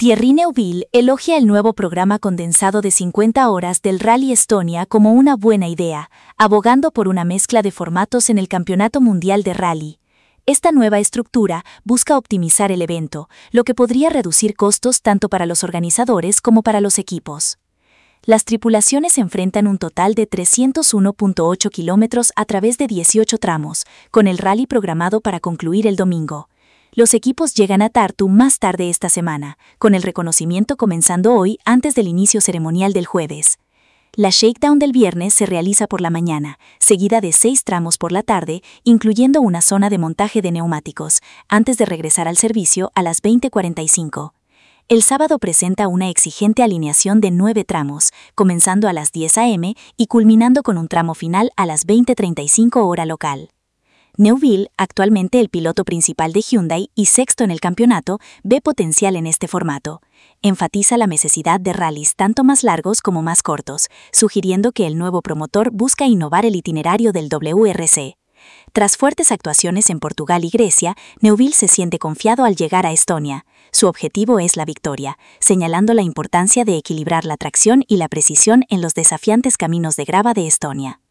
Thierry Neuville elogia el nuevo programa condensado de 50 horas del Rally Estonia como una buena idea, abogando por una mezcla de formatos en el Campeonato Mundial de Rally. Esta nueva estructura busca optimizar el evento, lo que podría reducir costos tanto para los organizadores como para los equipos. Las tripulaciones enfrentan un total de 301.8 kilómetros a través de 18 tramos, con el rally programado para concluir el domingo. Los equipos llegan a Tartu más tarde esta semana, con el reconocimiento comenzando hoy antes del inicio ceremonial del jueves. La shakedown del viernes se realiza por la mañana, seguida de 6 tramos por la tarde, incluyendo una zona de montaje de neumáticos, antes de regresar al servicio a las 20:45. El sábado presenta una exigente alineación de 9 tramos, comenzando a las 10 a.m. y culminando con un tramo final a las 20:35 hora local. Neuville, actualmente el piloto principal de Hyundai y sexto en el campeonato, ve potencial en este formato. Enfatiza la necesidad de rallies tanto más largos como más cortos, sugiriendo que el nuevo promotor busca innovar el itinerario del WRC. Tras fuertes actuaciones en Portugal y Grecia, Neuville se siente confiado al llegar a Estonia. Su objetivo es la victoria, señalando la importancia de equilibrar la tracción y la precisión en los desafiantes caminos de grava de Estonia.